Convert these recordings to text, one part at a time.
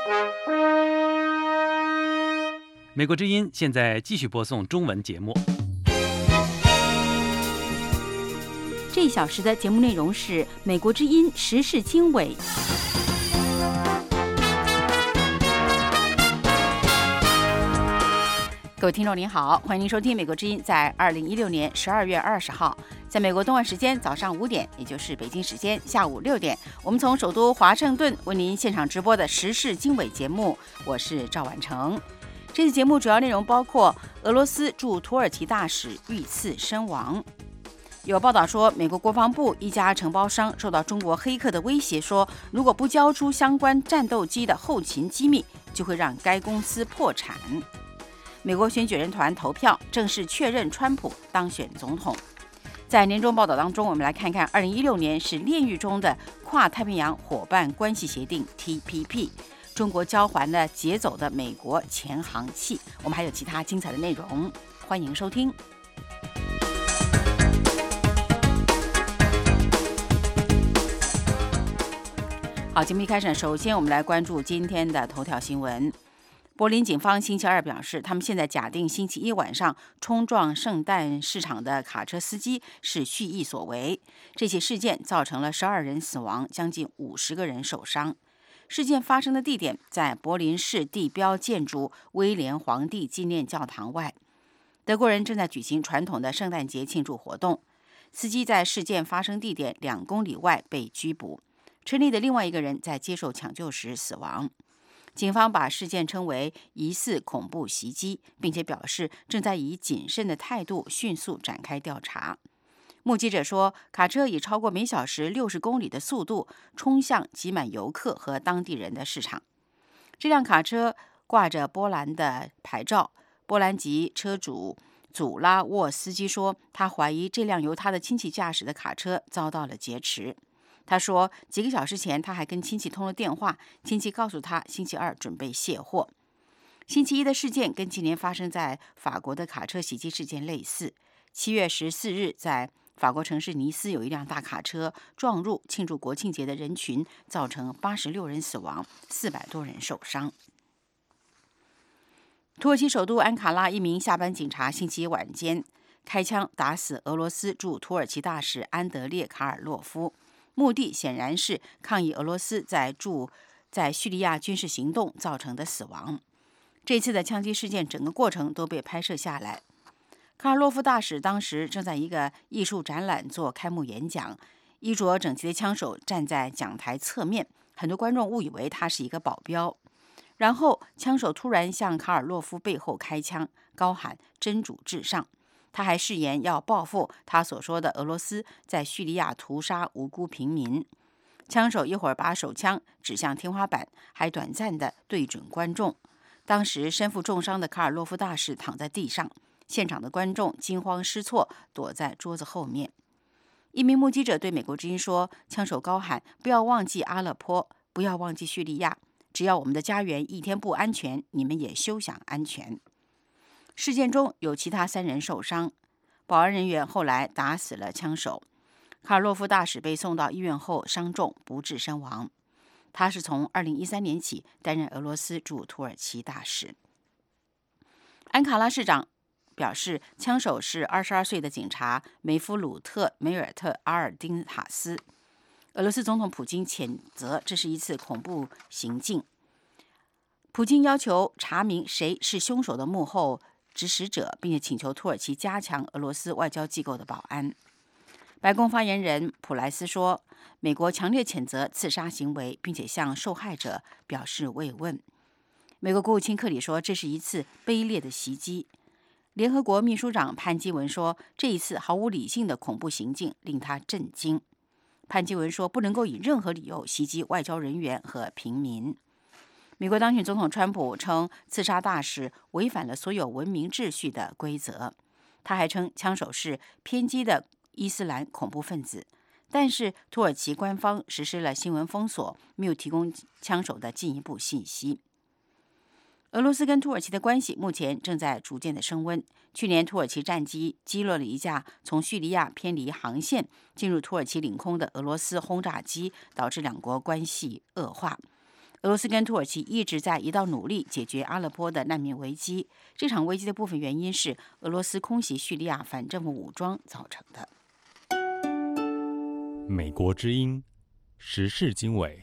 美国之音现在继续播送中文节目。 这一小时的节目内容是美国之音时事经纬。各位听众您好，欢迎您收听美国之音在2016年12月20号，在美国东岸时间早上5点，也就是北京时间下午6点，我们从首都华盛顿为您现场直播的时事经纬节目，我是赵婉成。这次节目主要内容包括俄罗斯驻土耳其大使遇刺身亡。有报道说，美国国防部一家承包商受到中国黑客的威胁，说如果不交出相关战斗机的后勤机密，就会让该公司破产。美国选举人团投票正式确认川普当选总统。在年终报道当中，我们来看看2016年是炼狱中的跨太平洋伙伴关系协定 TPP， 中国交还了劫走的美国潜航器。我们还有其他精彩的内容，欢迎收听。好，节目一开始，首先我们来关注今天的头条新闻。柏林警方星期二表示，他们现在假定星期一晚上冲撞圣诞市场的卡车司机是蓄意所为。这起事件造成了12人死亡，将近50个人受伤。事件发生的地点在柏林市地标建筑威廉皇帝纪念教堂外。德国人正在举行传统的圣诞节庆祝活动。司机在事件发生地点2公里外被拘捕，车内的另外一个人在接受抢救时死亡。警方把事件称为疑似恐怖袭击，并且表示正在以谨慎的态度迅速展开调查。目击者说，卡车以超过每小时60公里的速度冲向挤满游客和当地人的市场。这辆卡车挂着波兰的牌照。波兰籍车主祖拉沃斯基说，他怀疑这辆由他的亲戚驾驶的卡车遭到了劫持。他说，几个小时前他还跟亲戚通了电话，亲戚告诉他星期二准备卸货。星期一的事件跟今年发生在法国的卡车袭击事件类似。7月14日，在法国城市尼斯有一辆大卡车撞入庆祝国庆节的人群，造成86人死亡，400多人受伤。土耳其首都安卡拉一名下班警察星期一晚间开枪打死俄罗斯驻土耳其大使安德烈·卡尔洛夫，目的显然是抗议俄罗斯在叙利亚军事行动造成的死亡。这次的枪击事件整个过程都被拍摄下来。卡尔洛夫大使当时正在一个艺术展览做开幕演讲，衣着整齐的枪手站在讲台侧面，很多观众误以为他是一个保镖。然后枪手突然向卡尔洛夫背后开枪，高喊真主至上。他还誓言要报复他所说的俄罗斯在叙利亚屠杀无辜平民。枪手一会儿把手枪指向天花板，还短暂地对准观众。当时身负重伤的卡尔洛夫大使躺在地上，现场的观众惊慌失措，躲在桌子后面。一名目击者对美国之音说，枪手高喊，不要忘记阿勒颇，不要忘记叙利亚，只要我们的家园一天不安全，你们也休想安全。事件中有其他3人受伤，保安人员后来打死了枪手。卡尔洛夫大使被送到医院后伤重，不治身亡。他是从2013年起担任俄罗斯驻土耳其大使。安卡拉市长表示，枪手是22岁的警察梅夫鲁特·梅尔特·阿尔丁塔斯。俄罗斯总统普京谴责这是一次恐怖行径。普京要求查明谁是凶手的幕后指使者，并且请求土耳其加强俄罗斯外交机构的保安。白宫发言人普莱斯说，美国强烈谴责刺杀行为，并且向受害者表示慰问。美国国务卿克里说，这是一次卑劣的袭击。联合国秘书长潘基文说，这一次毫无理性的恐怖行径令他震惊。潘基文说，不能够以任何理由袭击外交人员和平民。美国当选总统川普称，刺杀大使违反了所有文明秩序的规则。他还称枪手是偏激的伊斯兰恐怖分子，但是土耳其官方实施了新闻封锁，没有提供枪手的进一步信息。俄罗斯跟土耳其的关系目前正在逐渐的升温。去年，土耳其战机击落了一架从叙利亚偏离航线进入土耳其领空的俄罗斯轰炸机，导致两国关系恶化。 俄罗斯跟土耳其一直在一道努力解决阿勒颇的难民危机。这场危机的部分原因是俄罗斯空袭叙利亚反政府武装造成的。 美国之音时事经纬。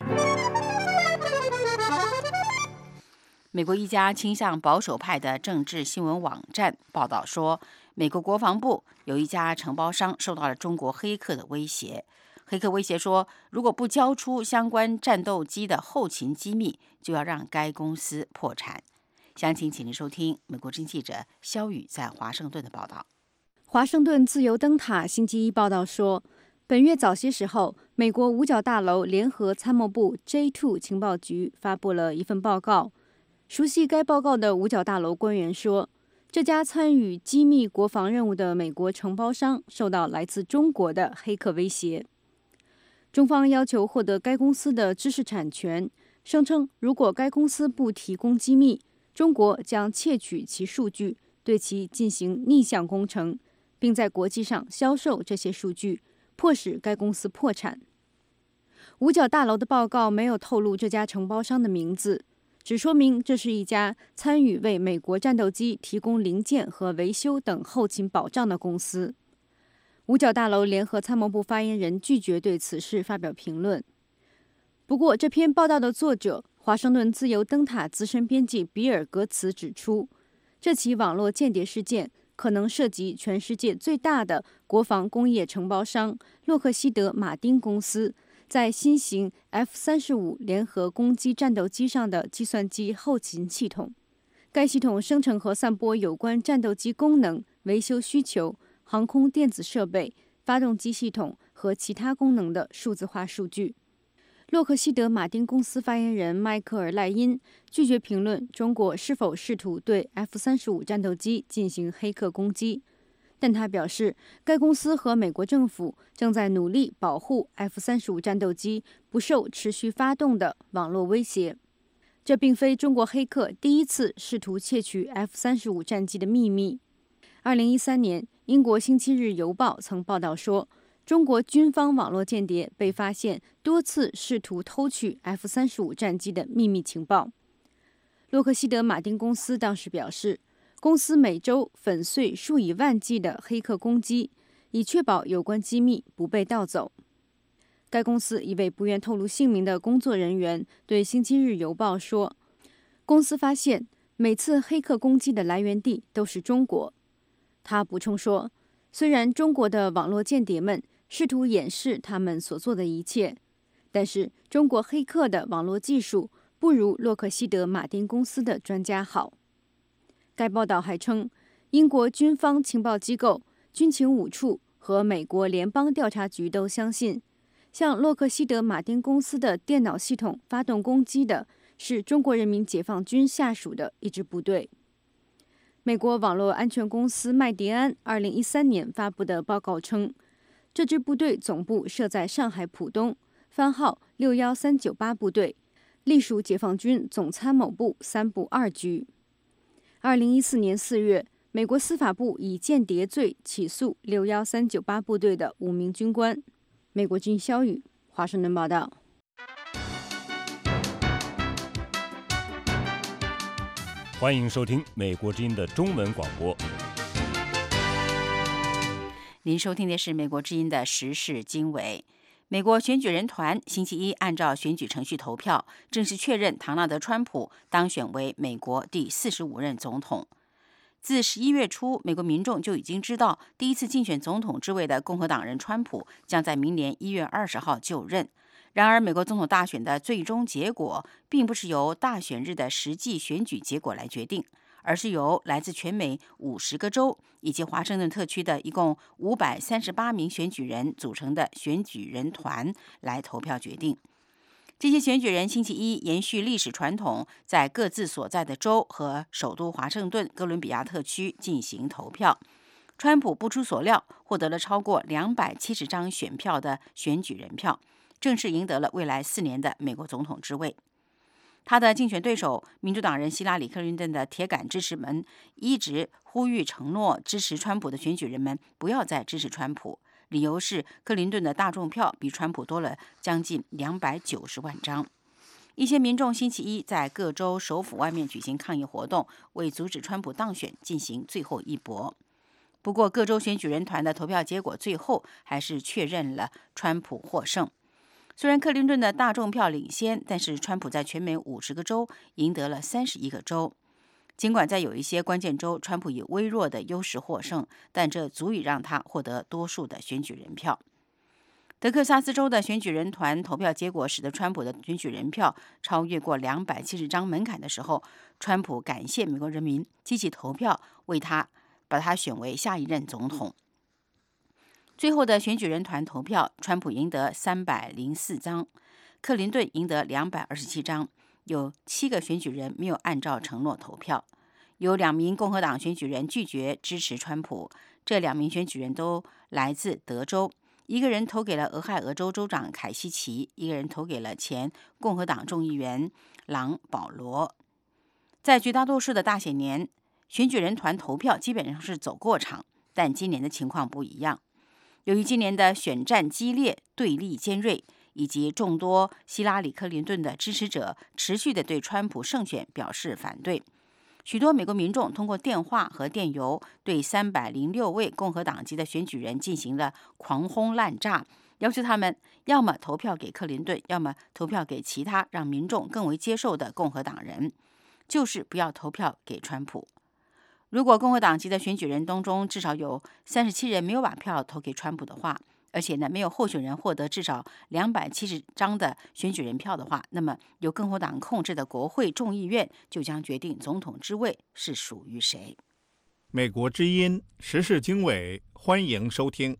美国一家倾向保守派的政治新闻网站报道说，美国国防部有一家承包商受到了中国黑客的威胁。黑客威胁说，如果不交出相关战斗机的后勤机密，就要让该公司破产。详情请您收听美国之音记者肖宇在华盛顿的报道。 华盛顿自由灯塔星期一报道说，本月早些时候，美国五角大楼联合参谋部 J2 情报局发布了一份报告。熟悉该报告的五角大楼官员说，这家参与机密国防任务的美国承包商受到来自中国的黑客威胁。中方要求获得该公司的知识产权，声称如果该公司不提供机密，中国将窃取其数据，对其进行逆向工程，并在国际上销售这些数据，迫使该公司破产。五角大楼的报告没有透露这家承包商的名字，只说明这是一家参与为美国战斗机提供零件和维修等后勤保障的公司。五角大楼联合参谋部发言人拒绝对此事发表评论。不过，这篇报道的作者华盛顿自由灯塔资深编辑比尔·格茨指出，这起网络间谍事件可能涉及全世界最大的国防工业承包商洛克希德马丁公司在新型 F-35联合攻击战斗机上的计算机后勤系统。该系统生成和散播有关战斗机功能、维修需求、航空电子设备、发动机系统和其他功能的数字化数据。洛克希德马丁公司发言人迈克尔·赖因拒绝评论中国是否试图对 F-35战斗机进行黑客攻击，但他表示，该公司和美国政府正在努力保护 F-35战斗机不受持续发动的网络威胁。这并非中国黑客第一次试图窃取 F-35战机的秘密。2013年，英国《星期日邮报》曾报道说，中国军方网络间谍被发现多次试图偷取 F-35战机的秘密情报。洛克希德马丁公司当时表示，公司每周粉碎数以万计的黑客攻击，以确保有关机密不被盗走。该公司一位不愿透露姓名的工作人员对《星期日邮报》说，公司发现每次黑客攻击的来源地都是中国。他补充说，虽然中国的网络间谍们试图掩饰他们所做的一切，但是中国黑客的网络技术不如洛克希德马丁公司的专家好。该报道还称，英国军方情报机构、军情五处和美国联邦调查局都相信，向洛克希德马丁公司的电脑系统发动攻击的是中国人民解放军下属的一支部队。美国网络安全公司麦迪安2013年发布的报告称，这支部队总部设在上海浦东，番号61398部队，隶属解放军总参谋部3部2局。2014年4月，美国司法部以间谍罪起诉61398部队的5名军官。美国军消语，华盛顿报道。 欢迎收听美国之音的中文广播。 您收听的是美国之音的时事经纬。美国选举人团星期一按照选举程序投票，正式确认唐纳德·川普当选为美国第45任总统。自11月初，美国民众就已经知道，第一次竞选总统之位的共和党人川普将在明年1月20号就任。然而，美国总统大选的最终结果并不是由大选日的实际选举结果来决定，而是由来自全美50个州以及华盛顿特区的一共538名选举人组成的选举人团来投票决定。这些选举人星期一延续历史传统，在各自所在的州和首都华盛顿哥伦比亚特区进行投票。川普不出所料获得了超过270张选票的选举人票，正式赢得了未来4年的美国总统之位。他的竞选对手民主党人希拉里·克林顿的铁杆支持们一直呼吁承诺支持川普的选举人们不要再支持川普，理由是克林顿的大众票比川普多了将近290万张。 一些民众星期一在各州首府外面举行抗议活动，为阻止川普当选进行最后一搏。不过，各州选举人团的投票结果最后还是确认了川普获胜。虽然克林顿的大众票领先，但是川普在全美50个州赢得了31个州。尽管在有一些关键州，川普以微弱的优势获胜，但这足以让他获得多数的选举人票。德克萨斯州的选举人团投票结果使得川普的选举人票超越过270张门槛的时候，川普感谢美国人民积极投票，把他选为下一任总统。最后的选举人团投票，川普赢得304张，克林顿赢得227张，有7个选举人没有按照承诺投票，有2名共和党选举人拒绝支持川普，这2名选举人都来自德州。一个人投给了俄亥俄州州长凯西奇，一个人投给了前共和党众议员朗保罗。在绝大多数的大选年，选举人团投票基本上是走过场，但今年的情况不一样。由于今年的选战激烈、对立尖锐，以及众多希拉里·克林顿的支持者持续地对川普胜选表示反对，许多美国民众通过电话和电邮对306位共和党籍的选举人进行了狂轰滥炸，要求他们要么投票给克林顿，要么投票给其他让民众更为接受的共和党人，就是不要投票给川普。如果共和党籍的选举人当中至少有37人没有把票投给川普的话，而且没有候选人获得至少270张的选举人票的话，那么由共和党控制的国会众议院就将决定总统之位是属于谁。 美国之音时事经纬，欢迎收听。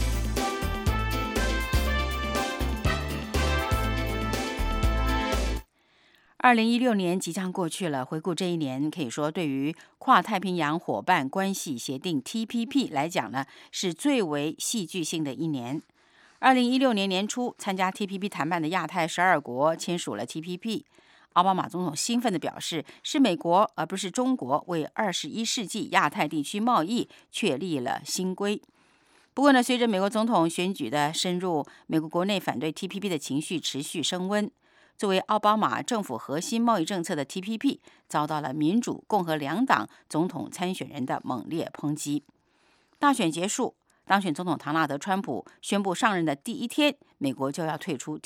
2016年即将过去了，回顾这一年，可以说对于跨太平洋伙伴关系协定 TPP 来讲呢，是最为戏剧性的一年。2016年年初，参加 TPP 谈判的亚太12国签署了 TPP。奥巴马总统兴奋地表示，是美国而不是中国为21世纪亚太地区贸易确立了新规。不过呢，随着美国总统选举的深入，美国国内反对 TPP 的情绪持续升温。作为奥巴马政府核心贸易政策的 TPP 遭到了民主、共和两党总统参选人的猛烈抨击。大选结束，当选总统唐纳德·川普宣布上任的第一天，美国就要退出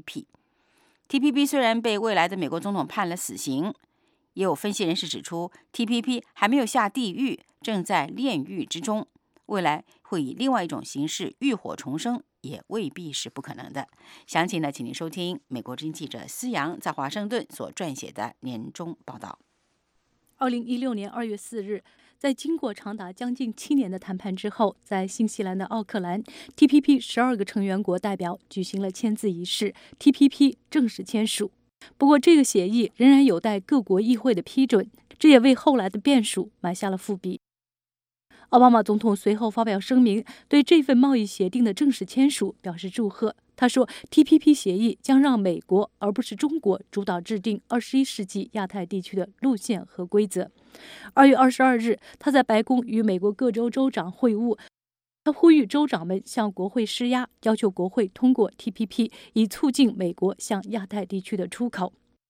TPP。TPP 虽然被未来的美国总统判了死刑，也有分析人士指出 ，TPP 还没有下地狱，正在炼狱之中，未来会以另外一种形式浴火重生，也未必是不可能的。详情呢，请您收听美国之音记者思阳在华盛顿所撰写的年终报道。 2016年2月4日，在经过长达将近7年的谈判之后，在新西兰的奥克兰 ，TPP 12个成员国代表举行了签字仪式 ，TPP 正式签署。不过，这个协议仍然有待各国议会的批准，这也为后来的变数埋下了伏笔。奥巴马总统随后发表声明，对这份贸易协定的正式签署表示祝贺。他说 ，TPP 协议将让美国而不是中国主导制定21世纪亚太地区的路线和规则。2月22日，他在白宫与美国各州州长会晤，他呼吁州长们向国会施压，要求国会通过 TPP， 以促进美国向亚太地区的出口。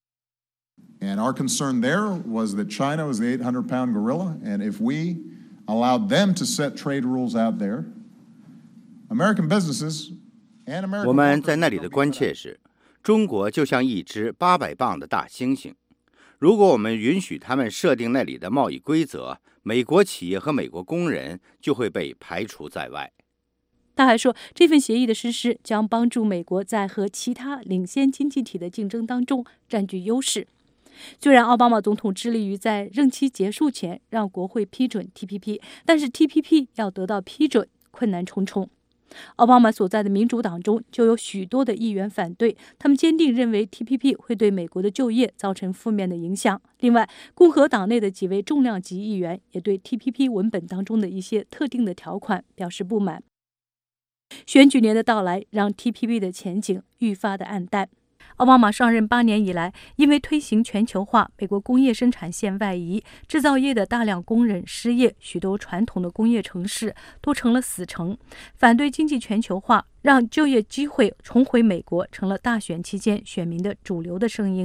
And our concern there was that China was the 800-pound gorilla, and if we allowed them to set trade rules out there, American businesses and American 我们在那里的关切是，中国就像一只800磅的大猩猩。如果我们允许他们设定那里的贸易规则，美国企业和美国工人就会被排除在外。 他还说，这份协议的实施将帮助美国在和其他领先经济体的竞争当中占据优势。虽然奥巴马总统致力于在任期结束前让国会批准 TPP， 但是 TPP 要得到批准困难重重。奥巴马所在的民主党中就有许多的议员反对，他们坚定认为 TPP 会对美国的就业造成负面的影响。另外，共和党内的几位重量级议员也对 TPP 文本当中的一些特定的条款表示不满。选举年的到来让 TPP 的前景愈发的暗淡。奥巴马上任8年以来，因为推行全球化，美国工业生产线外移，制造业的大量工人失业，许多传统的工业城市都成了死城。反对经济全球化，让就业机会重回美国，成了大选期间选民的主流的声音。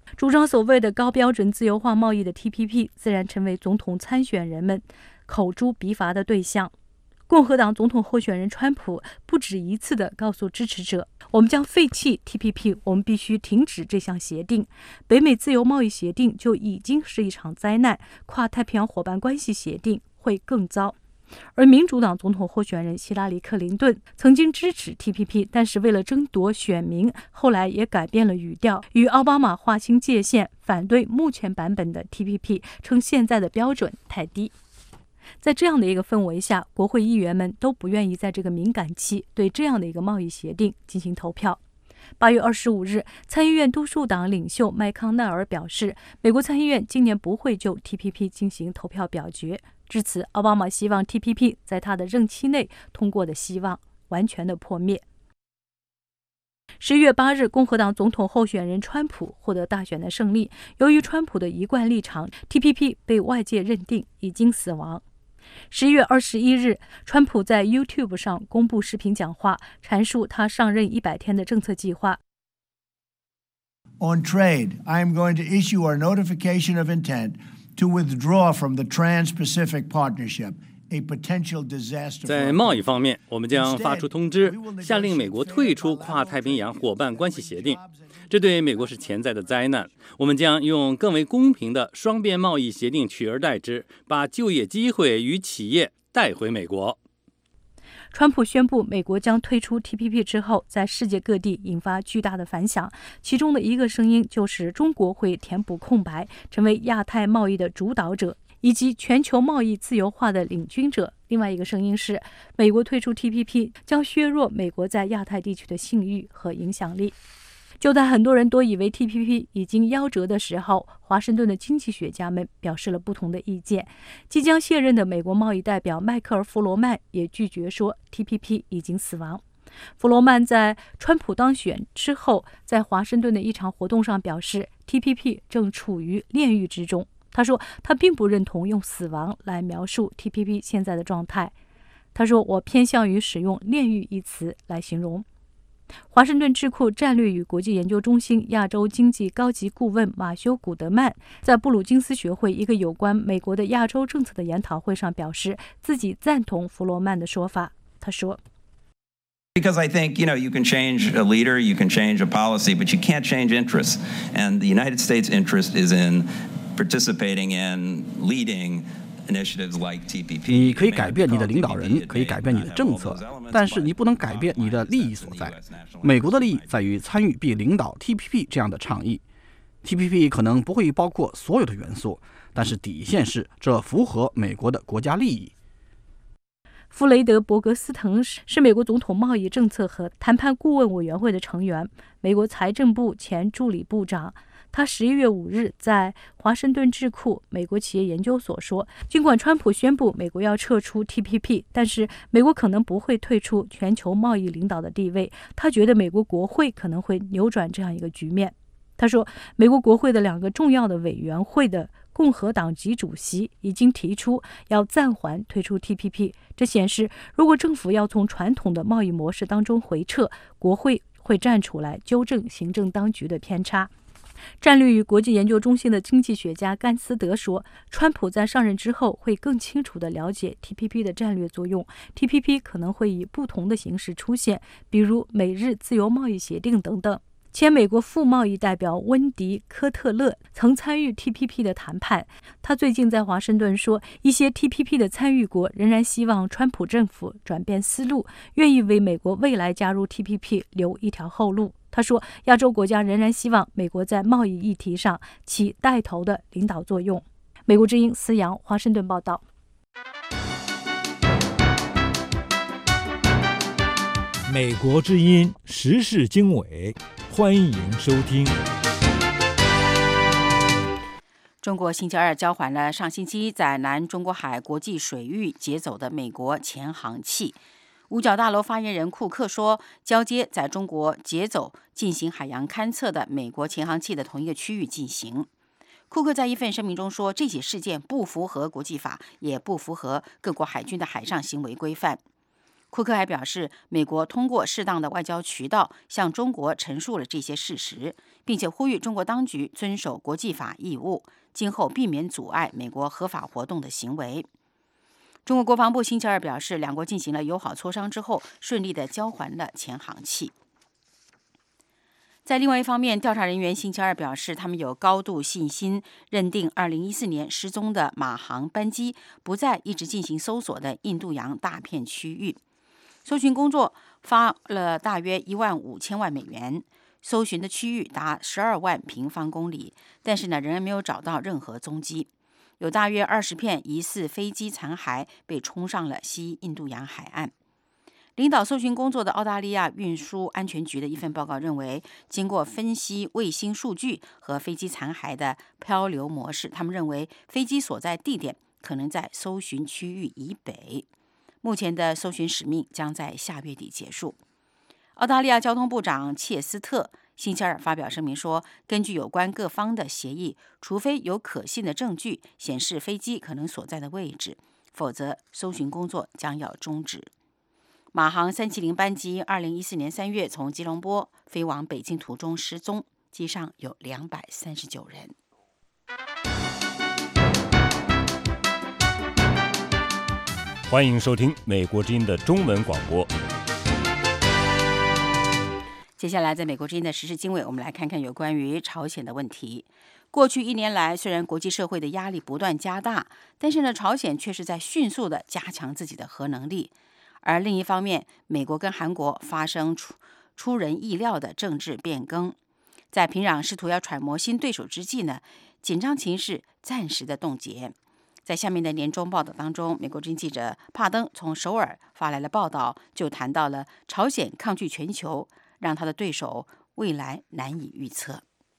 主张所谓的高标准自由化贸易的 TPP 自然成为总统参选人们口诛笔伐的对象。共和党总统候选人川普不止一次地告诉支持者，我们将废弃 TPP， 我们必须停止这项协定。北美自由贸易协定就已经是一场灾难，跨太平洋伙伴关系协定会更糟。而民主党总统候选人希拉里·克林顿曾经支持 TPP， 但是为了争夺选民，后来也改变了语调，与奥巴马划清界限，反对目前版本的 TPP， 称现在的标准太低。在这样的一个氛围下，国会议员们都不愿意在这个敏感期对这样的一个贸易协定进行投票。8月25日，参议院多数党领袖麦康奈尔表示，美国参议院今年不会就 TPP 进行投票表决。至此，奥巴马希望 TPP 在他的任期内通过的希望完全的破灭。11月8日，共和党总统候选人川普获得大选的胜利。由于川普的一贯立场， TPP 被外界认定已经死亡。11月21日，川普在 YouTube 上公布视频讲话，阐述他上任100天的政策计划。 On trade, I am going to issue our notification of intent to withdraw from the Trans-Pacific Partnership, a potential disaster. 在贸易方面，我们将发出通知，下令美国退出跨太平洋伙伴关系协定。这对美国是潜在的灾难。我们将用更为公平的双边贸易协定取而代之，把就业机会与企业带回美国。 川普宣布美国将退出 TPP 之后，在世界各地引发巨大的反响。其中的一个声音就是中国会填补空白，成为亚太贸易的主导者，以及全球贸易自由化的领军者。另外一个声音是，美国退出 TPP 将削弱美国在亚太地区的信誉和影响力。就在很多人都以为 TPP 已经夭折的时候，华盛顿的经济学家们表示了不同的意见。即将卸任的美国贸易代表迈克尔·弗罗曼也拒绝说 TPP 已经死亡。弗罗曼在川普当选之后，在华盛顿的一场活动上表示 TPP 正处于炼狱之中。他说他并不认同用死亡来描述 TPP 现在的状态。他说我偏向于使用炼狱一词来形容。华盛顿智库战略与国际研究中心亚洲经济高级顾问马修·古德曼在布鲁金斯学会一个有关美国的亚洲政策的研讨会上表示，自己赞同弗罗曼的说法。他说 Because I think, you can change a leader, you can change a policy, but you can't change interests. And the United States' interest is in participating in leading initiatives like TPP. 你可以改变你的领导人，可以改变你的政策，但是你不能改变你的利益所在。美国的利益在于参与并领导 TPP 这样的倡议。TPP 可能不会包括所有的元素，但是底线是这符合美国的国家利益。 弗雷德·伯格斯滕是美国总统贸易政策和谈判顾问委员会的成员，美国财政部前助理部长。他11月5日在华盛顿智库美国企业研究所说，尽管川普宣布美国要撤出 TPP， 但是美国可能不会退出全球贸易领导的地位。他觉得美国国会可能会扭转这样一个局面。他说，美国国会的2个重要的委员会的共和党籍主席已经提出要暂缓退出 TPP， 这显示如果政府要从传统的贸易模式当中回撤，国会会站出来纠正行政当局的偏差。战略与国际研究中心的经济学家甘斯德说，川普在上任之后会更清楚地了解 TPP 的战略作用。TPP 可能会以不同的形式出现，比如美日自由贸易协定等等。前美国副贸易代表温迪·科特勒曾参与 TPP 的谈判。他最近在华盛顿说，一些 TPP 的参与国仍然希望川普政府转变思路，愿意为美国未来加入 TPP 留一条后路。他说，亚洲国家仍然希望美国在贸易议题上起带头的领导作用。美国之音思阳，华盛顿报道。 美国之音时事经纬，欢迎收听。 中国星期二交还了上星期在南中国海国际水域劫走的美国潜航器。五角大楼发言人库克说，交接在中国劫走进行海洋勘测的美国潜航器的同一个区域进行。库克在一份声明中说，这起事件不符合国际法，也不符合各国海军的海上行为规范。 库克还表示，美国通过适当的外交渠道向中国陈述了这些事实，并且呼吁中国当局遵守国际法义务，今后避免阻碍美国合法活动的行为。中国国防部星期二表示，两国进行了友好磋商之后，顺利地交还了潜航器。在另外一方面，调查人员星期二表示，他们有高度信心认定2014年失踪的马航班机不在一直进行搜索的印度洋大片区域。搜寻工作花了大约15000万美元，搜寻的区域达12万平方公里，但是仍然没有找到任何踪迹。有大约20片疑似飞机残骸被冲上了西印度洋海岸。领导搜寻工作的澳大利亚运输安全局的一份报告认为，经过分析卫星数据和飞机残骸的漂流模式，他们认为飞机所在地点可能在搜寻区域以北。目前的搜寻使命将在下月底结束。澳大利亚交通部长切斯特星期二发表声明说，根据有关各方的协议，除非有可信的证据显示飞机可能所在的位置，否则搜寻工作将要终止。马航370班机2014年3月从吉隆坡飞往北京途中失踪，机上有239人。 欢迎收听美国之音的中文广播。 接下来，在美国之音的时事经纬，我们来看看有关于朝鲜的问题。过去1年来，虽然国际社会的压力不断加大，但是朝鲜却是在迅速地加强自己的核能力。而另一方面，美国跟韩国发生出人意料的政治变更，在平壤试图要揣摩新对手之际呢，紧张情势暂时的冻结。在下面的年终报道当中，美国之音记者帕登从首尔发来了报道，就谈到了朝鲜抗拒全球，让他的对手未来难以预测。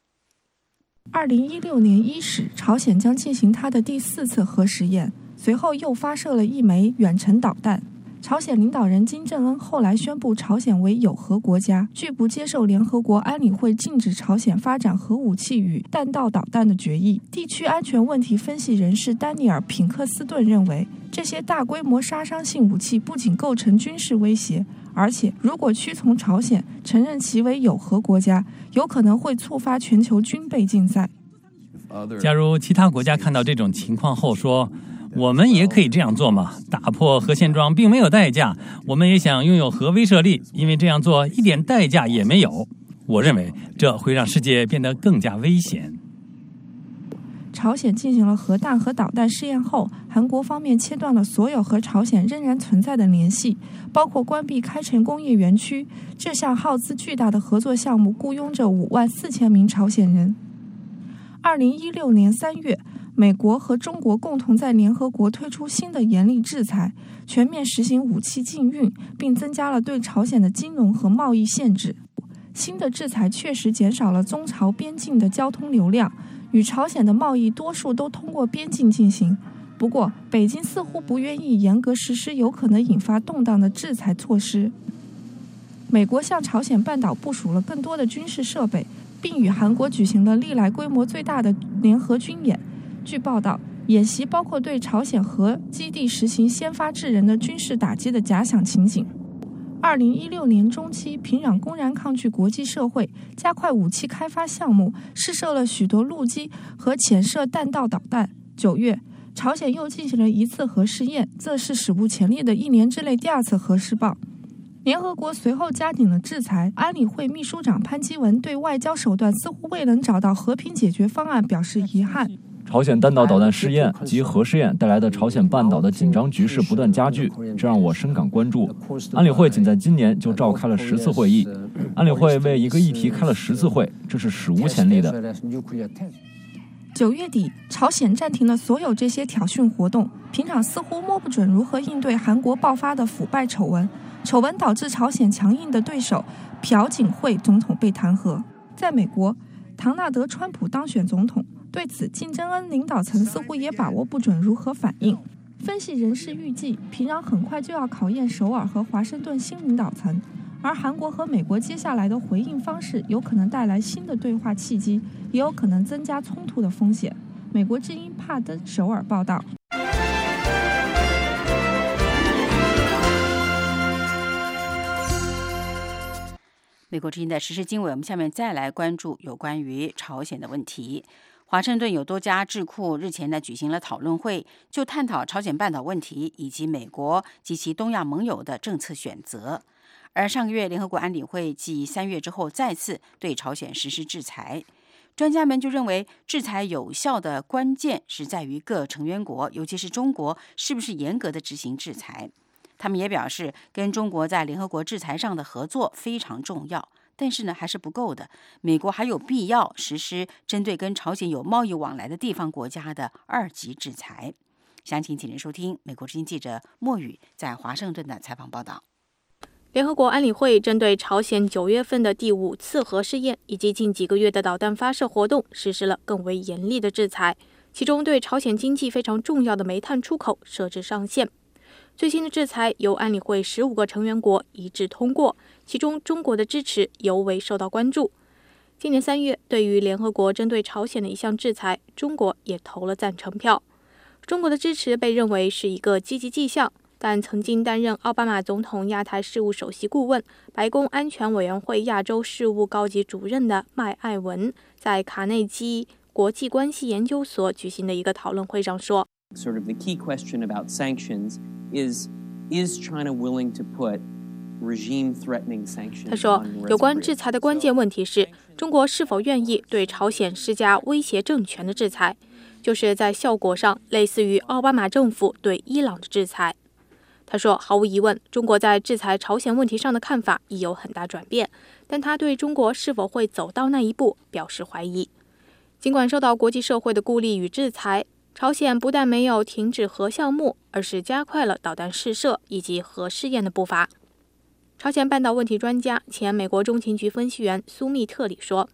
2016年伊始，朝鲜将进行它的第4次核实验，随后又发射了1枚远程导弹。朝鲜领导人金正恩后来宣布朝鲜为有核国家，拒不接受联合国安理会禁止朝鲜发展核武器与弹道导弹的决议。地区安全问题分析人士丹尼尔·品克斯顿认为，这些大规模杀伤性武器不仅构成军事威胁，而且如果屈从朝鲜，承认其为有核国家，有可能会触发全球军备竞赛。 假如其他国家看到这种情况后说，我们也可以这样做嘛，打破核现状并没有代价，我们也想拥有核威慑力，因为这样做一点代价也没有。我认为这会让世界变得更加危险。 朝鲜进行了核弹和导弹试验后，韩国方面切断了所有和朝鲜仍然存在的联系，包括关闭开城工业园区。这项耗资巨大的合作项目雇佣着54000名朝鲜人。2016年3月，美国和中国共同在联合国推出新的严厉制裁，全面实行武器禁运，并增加了对朝鲜的金融和贸易限制。新的制裁确实减少了中朝边境的交通流量，与朝鲜的贸易多数都通过边境进行。不过，北京似乎不愿意严格实施有可能引发动荡的制裁措施。美国向朝鲜半岛部署了更多的军事设备，并与韩国举行了历来规模最大的联合军演。据报道，演习包括对朝鲜核基地实行先发制人的军事打击的假想情景。2016年中期，平壤公然抗拒国际社会，加快武器开发项目，试射了许多陆基和潜射弹道导弹。9月，朝鲜又进行了1次核试验，这是史无前例的1年之内第2次核试爆。联合国随后加紧了制裁，安理会秘书长潘基文对外交手段似乎未能找到和平解决方案表示遗憾。 朝鲜弹道导弹试验及核试验带来的朝鲜半岛的紧张局势不断加剧，这让我深感关注。安理会仅在今年就召开了10次会议，安理会为一个议题开了10次会，这是史无前例的。 9月底，朝鲜暂停了所有这些挑衅活动，平壤似乎摸不准如何应对韩国爆发的腐败丑闻。丑闻导致朝鲜强硬的对手朴槿惠总统被弹劾。在美国，唐纳德·川普当选总统。对此，金正恩领导层似乎也把握不准如何反应。分析人士预计，平壤很快就要考验首尔和华盛顿新领导层，而韩国和美国接下来的回应方式有可能带来新的对话契机，也有可能增加冲突的风险。美国之音帕登首尔报道。 美国之音的时事经纬，我们下面再来关注有关于朝鲜的问题。华盛顿有多家智库日前举行了讨论会，就探讨朝鲜半岛问题以及美国及其东亚盟友的政策选择。而上个月，联合国安理会继3月之后再次对朝鲜实施制裁。专家们就认为，制裁有效的关键是在于各成员国，尤其是中国，是不是严格的执行制裁。他们也表示，跟中国在联合国制裁上的合作非常重要。但是呢，还是不够的。美国还有必要实施针对跟朝鲜有贸易往来的地方国家的2级制裁。详情请您收听美国之音记者莫宇在华盛顿的采访报道。 联合国安理会针对朝鲜9月份的第5次核试验以及近几个月的导弹发射活动实施了更为严厉的制裁，其中对朝鲜经济非常重要的煤炭出口设置上限。最新的制裁由安理会15个成员国一致通过，其中中国的支持尤为受到关注。今年3月，对于联合国针对朝鲜的一项制裁，中国也投了赞成票。中国的支持被认为是一个积极迹象，但曾经担任奥巴马总统亚太事务首席顾问、白宫安全委员会亚洲事务高级主任的麦艾文，在卡内基国际关系研究所举行的一个讨论会上说 Sort of the key question about sanctions is China willing to put regime-threatening sanctions? 他说，有关制裁的关键问题是，中国是否愿意对朝鲜施加威胁政权的制裁，就是在效果上类似于奥巴马政府对伊朗的制裁。他说，毫无疑问，中国在制裁朝鲜问题上的看法已有很大转变，但他对中国是否会走到那一步表示怀疑。尽管受到国际社会的孤立与制裁，朝鲜不但没有停止核项目，而是加快了导弹试射以及核试验的步伐。朝鲜半岛问题专家、前美国中情局分析员苏密特里说，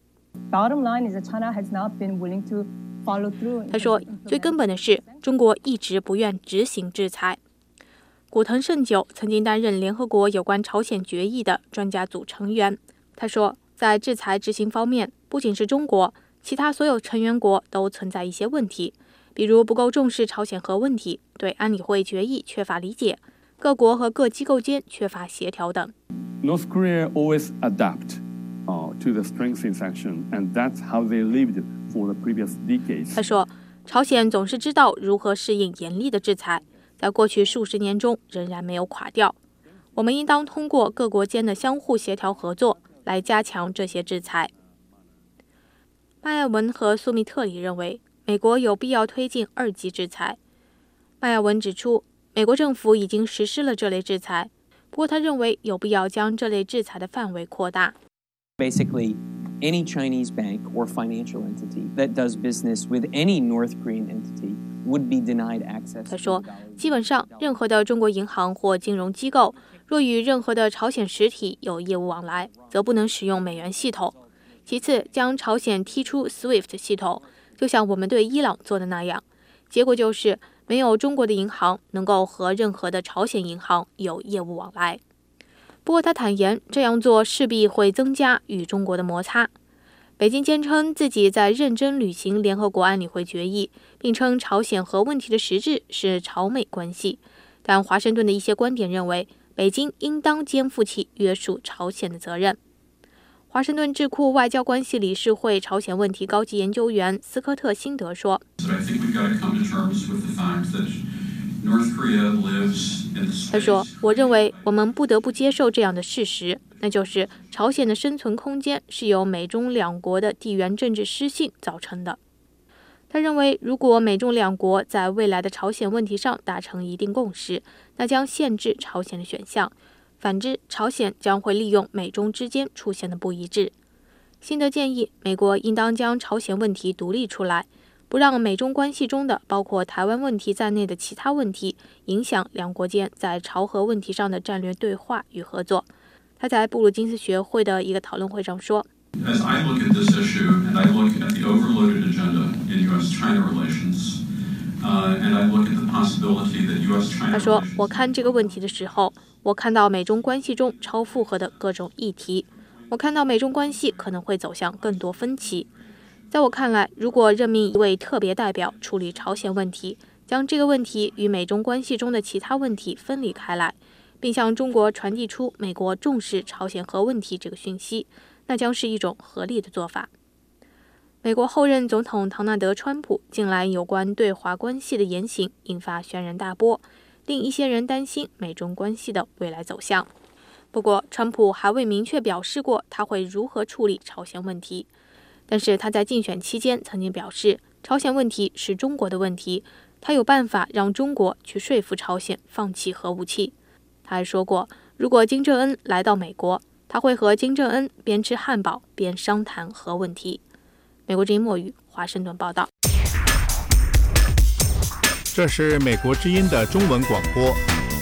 他说，最根本的是中国一直不愿执行制裁。古藤胜久曾经担任联合国有关朝鲜决议的专家组成员。他说，在制裁执行方面，不仅是中国，其他所有成员国都存在一些问题，比如不够重视朝鲜核问题，对安理会决议缺乏理解，各国和各机构间缺乏协调等。 North Korea always adapt to the strengthening sanction, and that's how they lived for the previous decades. 他说，朝鲜总是知道如何适应严厉的制裁，在过去数十年中仍然没有垮掉。我们应当通过各国间的相互协调合作来加强这些制裁。麦艾文和苏密特里认为，美国有必要推进2级制裁。麦艾文指出，美国政府已经实施了这类制裁，不过他认为有必要将这类制裁的范围扩大。 Basically, any Chinese bank or financial entity that does business with any North Korean entity would be denied access. 他说，基本上任何的中国银行或金融机构，若与任何的朝鲜实体有业务往来，则不能使用美元系统。其次，将朝鲜踢出 SWIFT 系统，就像我们对伊朗做的那样，结果就是没有中国的银行能够和任何的朝鲜银行有业务往来。不过他坦言，这样做势必会增加与中国的摩擦。北京坚称自己在认真履行联合国安理会决议，并称朝鲜核问题的实质是朝美关系，但华盛顿的一些观点认为，北京应当肩负起约束朝鲜的责任。华盛顿智库外交关系理事会朝鲜问题高级研究员斯科特·辛德说，他说，我认为我们不得不接受这样的事实，那就是朝鲜的生存空间是由美中两国的地缘政治失信造成的。他认为，如果美中两国在未来的朝鲜问题上达成一定共识，那将限制朝鲜的选项，反之，朝鲜将会利用美中之间出现的不一致。辛德建议，美国应当将朝鲜问题独立出来，不让美中关系中的包括台湾问题在内的其他问题影响两国间在朝核问题上的战略对话与合作。他在布鲁金斯学会的一个讨论会上说， As I look at this issue and I look at the overloaded agenda in U.S.-China relations, and I look at the possibility that U.S.-China 他说，我看这个问题的时候，我看到美中关系中超负荷的各种议题，我看到美中关系可能会走向更多分歧。在我看来，如果任命一位特别代表处理朝鲜问题，将这个问题与美中关系中的其他问题分离开来， 并向中国传递出美国重视朝鲜核问题这个讯息，那将是一种合理的做法。美国后任总统唐纳德·川普近来有关对华关系的言行引发轩然大波，令一些人担心美中关系的未来走向。不过，川普还未明确表示过他会如何处理朝鲜问题，但是他在竞选期间曾经表示，朝鲜问题是中国的问题，他有办法让中国去说服朝鲜放弃核武器。他还说过，如果金正恩来到美国，他会和金正恩边吃汉堡边商谈核问题。美国之音墨鱼华盛顿报道。 这是美国之音的中文广播。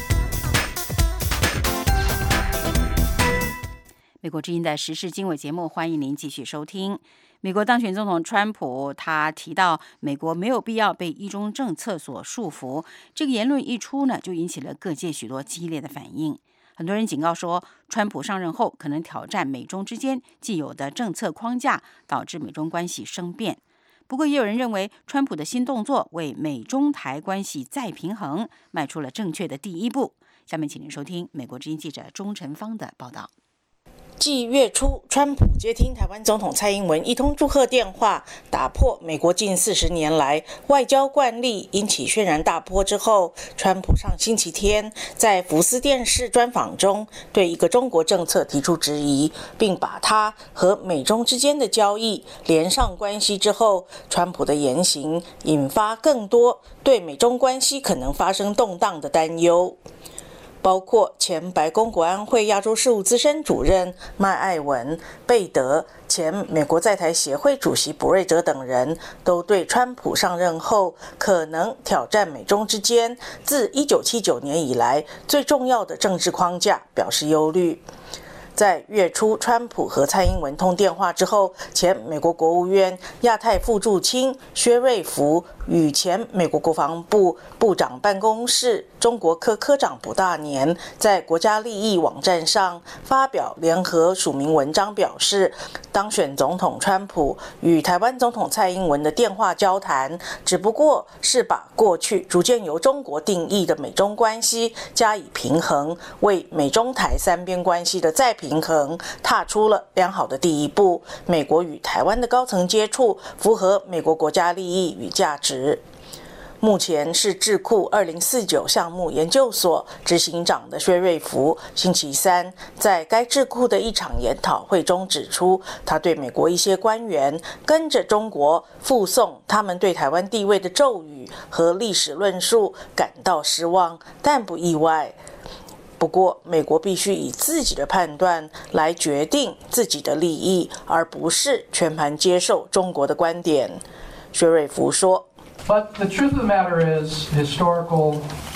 美国之音的时事经纬节目，欢迎您继续收听。美国当选总统川普他提到，美国没有必要被一中政策所束缚。这个言论一出呢，就引起了各界许多激烈的反应。很多人警告说，川普上任后可能挑战美中之间既有的政策框架，导致美中关系生变。不过，也有人认为，川普的新动作为美中台关系再平衡迈出了正确的第一步。下面，请您收听美国之音记者钟晨芳的报道。 继月初川普接听台湾总统蔡英文一通祝贺电话，打破美国近40年来外交惯例，引起轩然大波之后，川普上星期天在福斯电视专访中对一个中国政策提出质疑，并把它和美中之间的交易连上关系之后，川普的言行引发更多对美中关系可能发生动荡的担忧。包括前白宫国安会亚洲事务资深主任麦艾文、贝德、前美国在台协会主席卜瑞哲等人，都对川普上任后可能挑战美中之间自1979年以来最重要的政治框架表示忧虑。在月初川普和蔡英文通电话之后，前美国国务院亚太副驻青薛瑞福与前美国国防部部长办公室中国科科长卜大年在国家利益网站上发表联合署名文章，表示当选总统川普与台湾总统蔡英文的电话交谈只不过是把过去逐渐由中国定义的美中关系加以平衡，为美中台三边关系的再平衡踏出了良好的第一步。美国与台湾的高层接触符合美国国家利益与价值。目前是智库2049项目研究所执行长的薛瑞福星期三在该智库的一场研讨会中指出，他对美国一些官员跟着中国附送他们对台湾地位的咒语和历史论述感到失望，但不意外。不过，美国必须以自己的判断来决定自己的利益，而不是全盘接受中国的观点。薛瑞福说 But the truth of the matter is, historical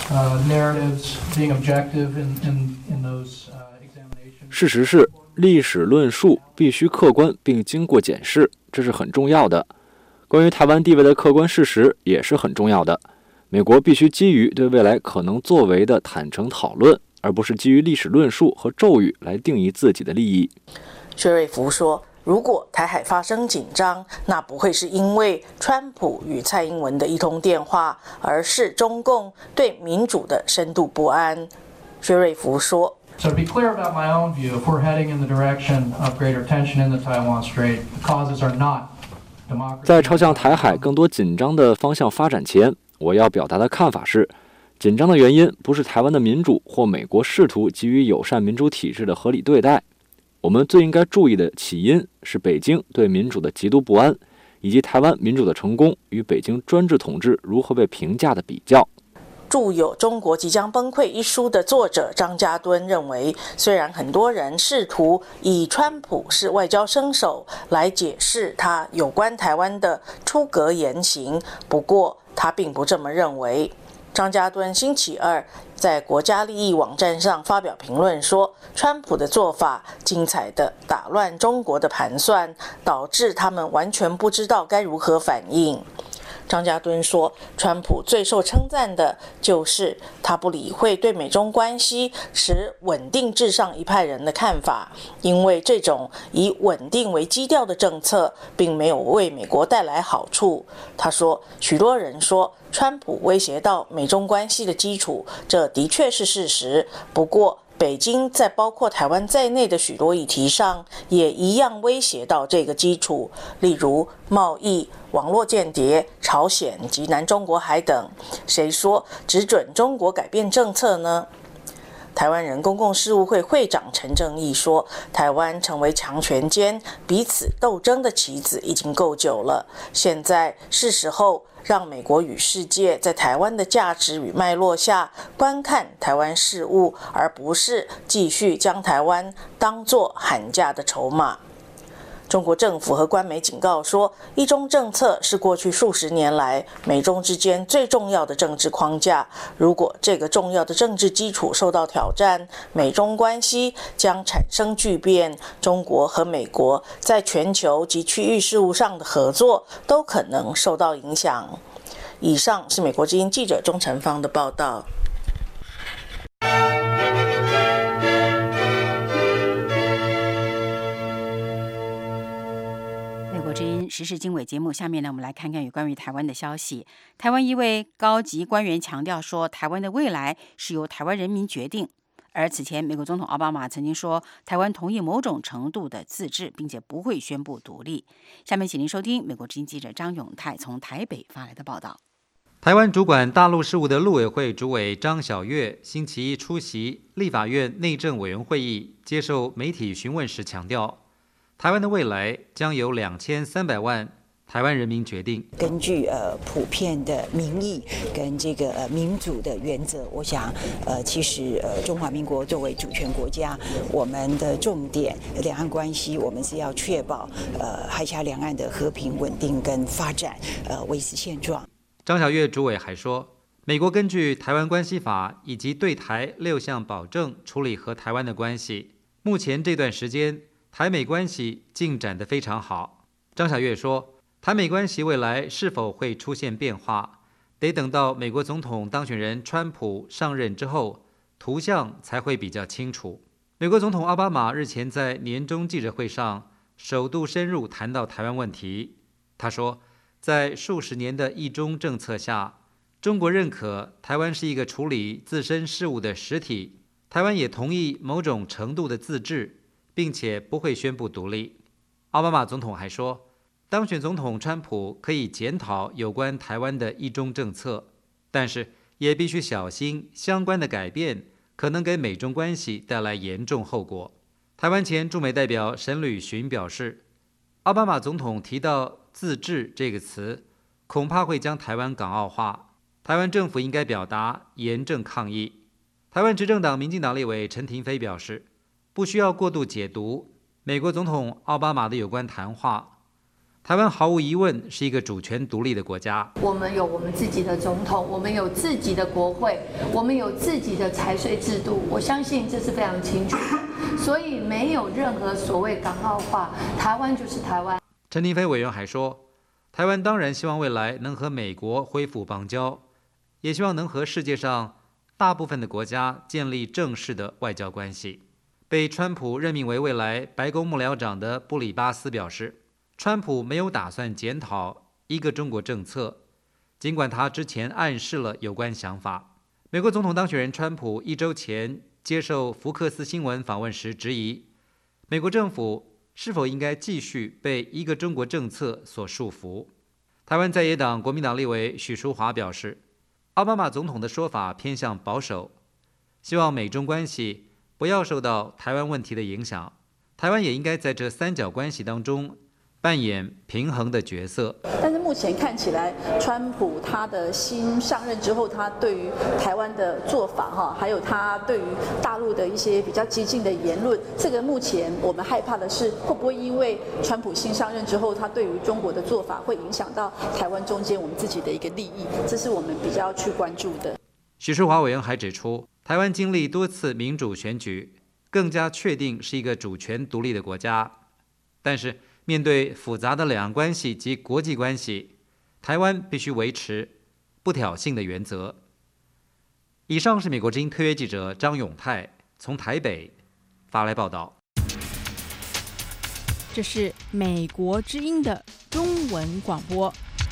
narratives being objective in those examinations. 事实是，历史论述必须客观并经过检视，这是很重要的。关于台湾地位的客观事实也是很重要的。美国必须基于对未来可能作为的坦诚讨论，而不是基于历史论述和咒语来定义自己的利益。 薛瑞福说，如果台海发生紧张，那不会是因为川普与蔡英文的一通电话，而是中共对民主的深度不安。薛瑞福说 So to be clear about my own view, if we're heading in the direction of greater tension in the Taiwan Strait, the causes are not democracy. 在朝向台海更多紧张的方向发展前，我要表达的看法是，紧张的原因不是台湾的民主或美国试图给予友善民主体制的合理对待。我们最应该注意的起因是北京对民主的极度不安，以及台湾民主的成功与北京专制统治如何被评价的比较。 著有《中国即将崩溃》一书的作者张家敦认为，虽然很多人试图以川普是外交生手来解释他有关台湾的出格言行，不过他并不这么认为。张家敦星期二在国家利益网站上发表评论说，川普的做法精彩地打乱中国的盘算，导致他们完全不知道该如何反应。 张家敦说，川普最受称赞的就是他不理会对美中关系持稳定至上一派人的看法，因为这种以稳定为基调的政策并没有为美国带来好处。他说，许多人说川普威胁到美中关系的基础，这的确是事实，不过北京在包括台湾在内的许多议题上也一样威胁到这个基础，例如贸易、网络间谍、朝鲜及南中国海等。谁说只准中国改变政策呢？台湾人公共事务会会长陈正义说，台湾成为强权间彼此斗争的棋子已经够久了，现在是时候让美国与世界在台湾的价值与脉络下观看台湾事务，而不是继续将台湾当作喊价的筹码。中国政府和官媒警告说，一中政策是过去数十年来美中之间最重要的政治框架。如果这个重要的政治基础受到挑战，美中关系将产生巨变，中国和美国在全球及区域事务上的合作都可能受到影响。以上是美国之音记者钟成芳的报道。 时事经纬节目，下面呢，我们来看看有关于台湾的消息。台湾一位高级官员强调说，台湾的未来是由台湾人民决定。而此前，美国总统奥巴马曾经说，台湾同意某种程度的自治，并且不会宣布独立。下面请您收听美国之音记者张永泰从台北发来的报道。 台湾主管大陆事务的陆委会主委张晓月星期一出席立法院内政委员会议，接受媒体询问时强调，台湾的未来将由2300万台湾人民决定。 根据普遍的民意跟这个民主的原则，我想其实中华民国作为主权国家，我们的重点两岸关系，我们是要确保海峡两岸的和平稳定跟发展，维持现状。 张晓月主委还说，美国根据台湾关系法以及对台6项保证处理和台湾的关系，目前这段时间台美关系进展得非常好。张晓月说，台美关系未来是否会出现变化，得等到美国总统当选人川普上任之后，图像才会比较清楚。美国总统奥巴马日前在年终记者会上首度深入谈到台湾问题。他说，在数十年的一中政策下，中国认可台湾是一个处理自身事务的实体，台湾也同意某种程度的自治，并且不会宣布独立。奥巴马总统还说，当选总统川普可以检讨有关台湾的一中政策，但是也必须小心相关的改变可能给美中关系带来严重后果。台湾前驻美代表沈履巡表示，奥巴马总统提到自治这个词，恐怕会将台湾港澳化，台湾政府应该表达严正抗议。台湾执政党民进党立委陈亭妃表示，不需要过度解读美国总统奥巴马的有关谈话。台湾毫无疑问是一个主权独立的国家， 我们有我们自己的总统，我们有自己的国会，我们有自己的财税制度，我相信这是非常清楚的，所以没有任何所谓港澳化，台湾就是台湾。 陈亭妃委员还说，台湾当然希望未来能和美国恢复邦交，也希望能和世界上大部分的国家建立正式的外交关系。被川普任命为未来白宫幕僚长的布里巴斯表示，川普没有打算检讨一个中国政策，尽管他之前暗示了有关想法。美国总统当选人川普1周前接受福克斯新闻访问时质疑，美国政府是否应该继续被一个中国政策所束缚。台湾在野党国民党立委许淑华表示，奥巴马总统的说法偏向保守，希望美中关系不要受到台湾问题的影响，台湾也应该在这三角关系当中扮演平衡的角色。 但是目前看起来，川普他的新上任之后，他对于台湾的做法还有他对于大陆的一些比较激进的言论，这个目前我们害怕的是，会不会因为川普新上任之后，他对于中国的做法会影响到台湾中间我们自己的一个利益，这是我们比较去关注的。 许淑华委员还指出，台湾经历多次民主选举，更加确定是一个主权独立的国家，但是面对复杂的两岸关系及国际关系， 台湾必须维持不挑衅的原则。以上是美国之音特约记者张永泰从台北发来报道。 这是美国之音的中文广播。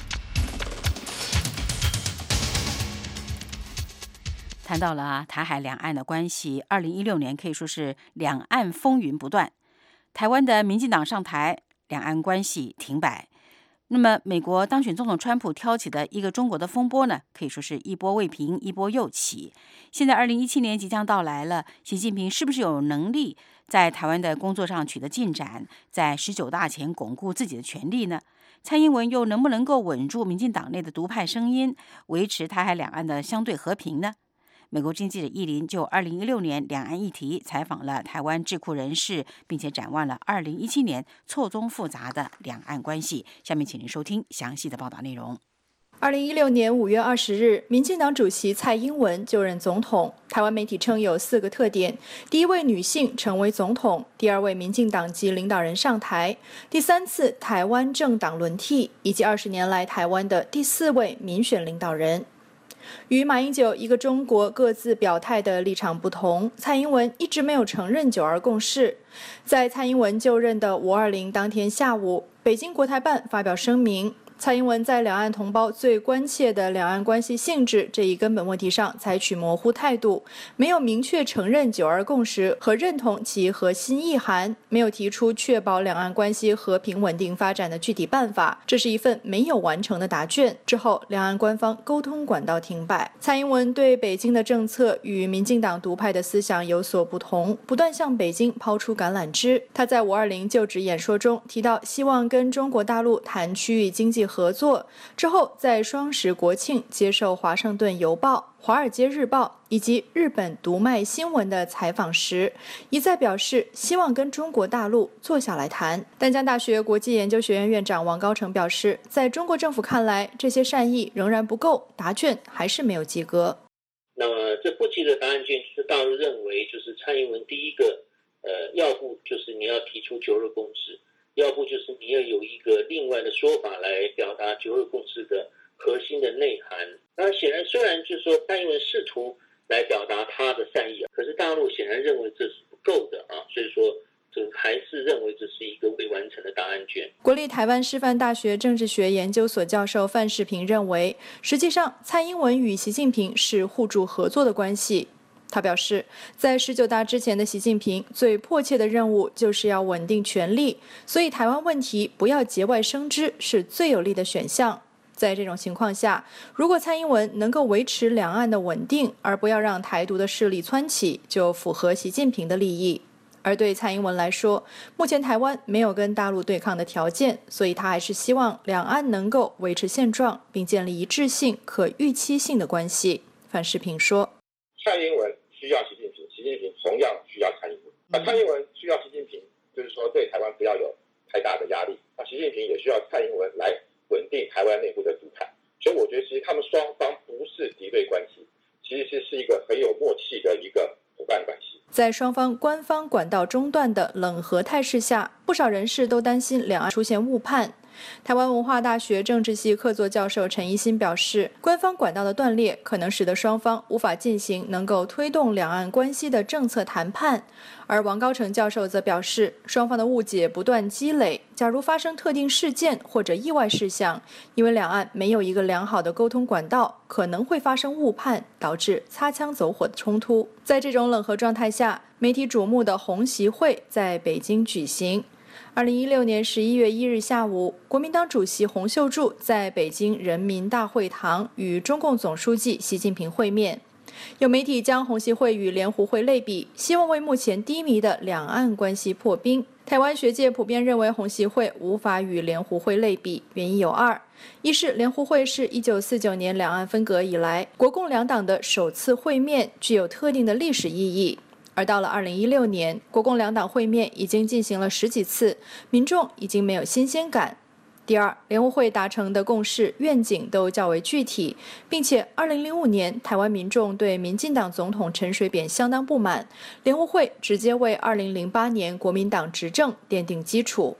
谈到了台海两岸的关系，2016年可以说是两岸风云不断。台湾的民进党上台，两岸关系停摆。那么，美国当选总统川普挑起的一个中国的风波呢，可以说是一波未平，一波又起。现在2017年即将到来了，习近平是不是有能力在台湾的工作上取得进展，在19大前巩固自己的权利呢？蔡英文又能不能够稳住民进党内的独派声音，维持台海两岸的相对和平呢？美国经济记者易林就2016年两岸议题采访了台湾智库人士，并且展望了2017年错综复杂的两岸关系。下面请您收听详细的报道内容。 2016年5月20日，民进党主席蔡英文就任总统。台湾媒体称有4个特点：第一位女性成为总统，第二位民进党籍领导人上台，第3次台湾政党轮替，以及20年来台湾的第4位民选领导人。与马英九一个中国各自表态的立场不同，蔡英文一直没有承认九二共识。在蔡英文就任的520当天下午，北京国台办发表声明，蔡英文在两岸同胞最关切的两岸关系性质这一根本问题上采取模糊态度，没有明确承认九二共识和认同其核心意涵，没有提出确保两岸关系和平稳定发展的具体办法，这是一份没有完成的答卷。之后，两岸官方沟通管道停摆。蔡英文对北京的政策与民进党独派的思想有所不同，不断向北京抛出橄榄枝。他在520就职演说中提到，希望跟中国大陆谈区域经济合作。之后在双十国庆接受华盛顿邮报、华尔街日报以及日本读卖新闻的采访时，一再表示希望跟中国大陆坐下来谈。淡江大学国际研究学院院长王高成表示，在中国政府看来，这些善意仍然不够，答卷还是没有及格。 那么这不及格答案卷，就是大陆认为就是蔡英文第一个要不就是你要提出九二共识，要不就是你要有一个另外的说法来表达九二共识的核心的内涵。那显然，虽然就是说蔡英文试图来表达他的善意，可是大陆显然认为这是不够的啊，所以说这还是认为这是一个未完成的答案卷。 国立台湾师范大学政治学研究所教授范世平认为，实际上蔡英文与习近平是互助合作的关系。他表示，在19大之前的习近平最迫切的任务就是要稳定权力，所以台湾问题不要节外生枝是最有利的选项。在这种情况下，如果蔡英文能够维持两岸的稳定，而不要让台独的势力蹿起，就符合习近平的利益。而对蔡英文来说，目前台湾没有跟大陆对抗的条件，所以他还是希望两岸能够维持现状，并建立一致性、可预期性的关系。范世平说， 蔡英文需要习近平，习近平同样需要蔡英文。那蔡英文需要习近平，就是说对台湾不要有太大的压力。那习近平也需要蔡英文来稳定台湾内部的独派。所以我觉得，其实他们双方不是敌对关系，其实是一个很有默契的一个伙伴关系。 在双方官方管道中断的冷和态势下，不少人士都担心两岸出现误判。台湾文化大学政治系客座教授陈一新表示，官方管道的断裂可能使得双方无法进行能够推动两岸关系的政策谈判。而王高成教授则表示，双方的误解不断积累，假如发生特定事件或者意外事项，因为两岸没有一个良好的沟通管道，可能会发生误判，导致擦枪走火的冲突。在这种冷和状态下，媒体瞩目的红习会在北京举行。2016年11月1日下午，国民党主席洪秀柱在北京人民大会堂与中共总书记习近平会面。有媒体将红习会与联湖会类比，希望为目前低迷的两岸关系破冰。台湾学界普遍认为红习会无法与联湖会类比，原因有二：一是联湖会是1949年两岸分隔以来国共两党的首次会面，具有特定的历史意义。而到了2016年，国共两党会面已经进行了10几次，民众已经没有新鲜感。第二，联湖会达成的共识愿景都较为具体，并且2005年台湾民众对民进党总统陈水扁相当不满，联湖会直接为2008年国民党执政奠定基础。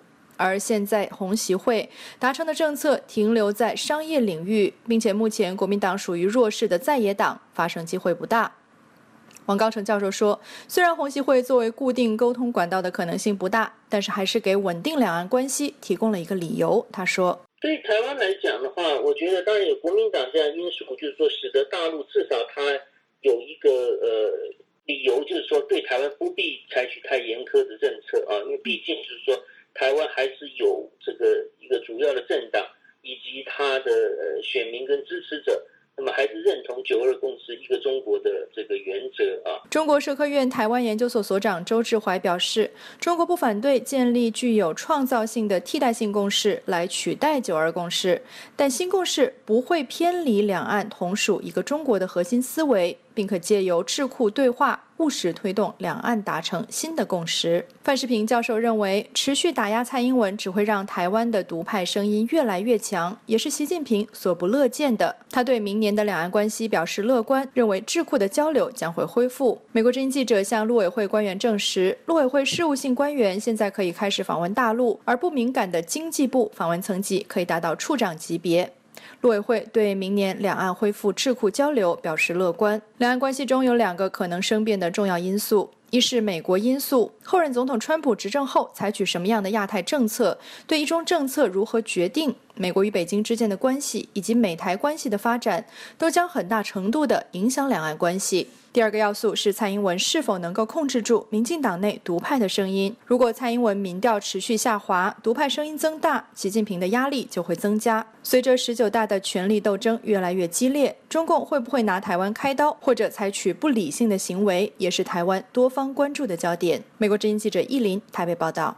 而现在红习会达成的政策停留在商业领域，并且目前国民党属于弱势的在野党，发生机会不大。王高成教授说，虽然红习会作为固定沟通管道的可能性不大，但是还是给稳定两岸关系提供了一个理由。他说， 对台湾来讲的话，我觉得当然有国民党这样因素，就是说使得大陆至少它有一个理由，就是说对台湾不必采取太严苛的政策啊，因为毕竟就是说台湾还是有这个一个主要的政党以及他的选民跟支持者，那么还是认同9·2共识一个中国的这个原则啊。 中国社科院台湾研究所所长周志怀表示，中国不反对建立具有创造性的替代性共识来取代9·2共识，但新共识不会偏离两岸同属一个中国的核心思维，并可借由智库对话务实推动两岸达成新的共识。范世平教授认为，持续打压蔡英文只会让台湾的独派声音越来越强，也是习近平所不乐见的。他对明年的两岸关系表示乐观，认为智库的交流将会恢复。美国之音记者向陆委会官员证实，陆委会事务性官员现在可以开始访问大陆，而不敏感的经济部访问层级可以达到处长级别。陆委会对明年两岸恢复智库交流表示乐观。两岸关系中有2个可能生变的重要因素，一是美国因素，后任总统川普执政后采取什么样的亚太政策，对一中政策如何决定，美国与北京之间的关系以及美台关系的发展，都将很大程度地影响两岸关系。第2个要素是蔡英文是否能够控制住民进党内独派的声音。如果蔡英文民调持续下滑，独派声音增大，习近平的压力就会增加。随着19大的权力斗争越来越激烈，中共会不会拿台湾开刀，或者采取不理性的行为，也是台湾多方关注的焦点。美国之音记者依林台北报道。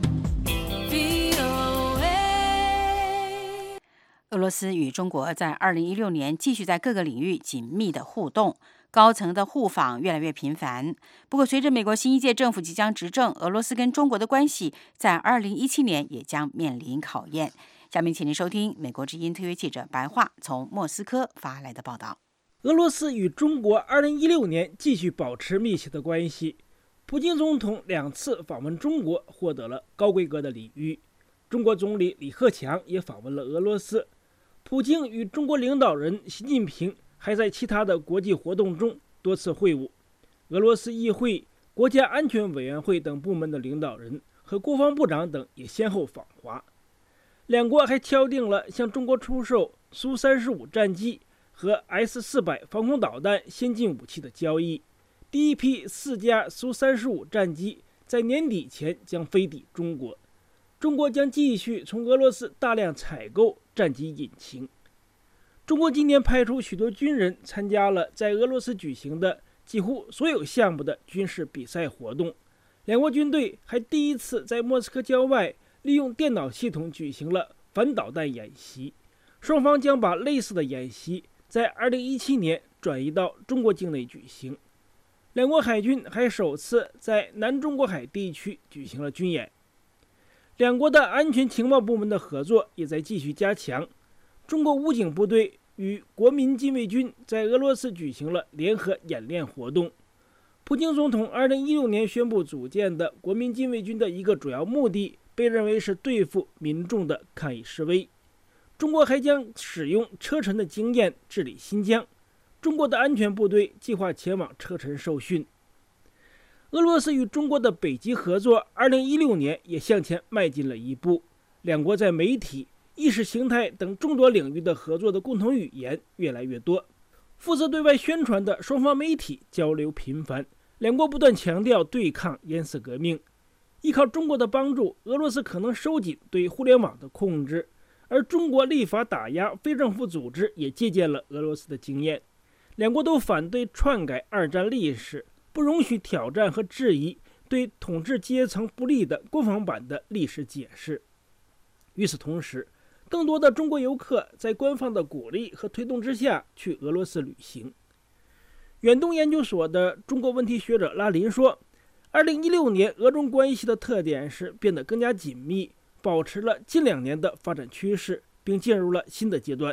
俄罗斯与中国在2016年继续在各个领域紧密的互动，高层的互访越来越频繁。不过，随着美国新一届政府即将执政，俄罗斯跟中国的关系在2017年也将面临考验。下面请您收听美国之音特约记者白桦从莫斯科发来的报道。 俄罗斯与中国2016年继续保持密切的关系，普京总统2次访问中国获得了高规格的礼遇，中国总理李克强也访问了俄罗斯。普京与中国领导人习近平还在其他的国际活动中多次会晤，俄罗斯议会、国家安全委员会等部门的领导人和国防部长等也先后访华。两国还敲定了向中国出售苏35战机和 S-400防空导弹先进武器的交易。第一批4架苏35战机在年底前将飞抵中国，中国将继续从俄罗斯大量采购战机引擎。中国今年派出许多军人参加了在俄罗斯举行的几乎所有项目的军事比赛活动。两国军队还第一次在莫斯科郊外利用电脑系统举行了反导弹演习，双方将把类似的演习在2017年转移到中国境内举行。两国海军还首次在南中国海地区举行了军演。两国的安全情报部门的合作也在继续加强。中国武警部队与国民禁卫军在俄罗斯举行了联合演练活动。普京总统2016年宣布组建的国民禁卫军的一个主要目的，被认为是对付民众的抗议示威。中国还将使用车臣的经验治理新疆。中国的安全部队计划前往车臣受训。俄罗斯与中国的北极合作2016年也向前迈进了一步，两国在媒体、意识形态等众多领域的合作的共同语言越来越多。负责对外宣传的双方媒体交流频繁，两国不断强调对抗颜色革命。依靠中国的帮助，俄罗斯可能收紧对互联网的控制，而中国立法打压非政府组织也借鉴了俄罗斯的经验。两国都反对篡改2战历史，不容许挑战和质疑对统治阶层不利的官方版的历史解释。与此同时，更多的中国游客在官方的鼓励和推动之下去俄罗斯旅行。远东研究所的中国问题学者拉林说，2016年俄中关系的特点是变得更加紧密，保持了近2年的发展趋势，并进入了新的阶段。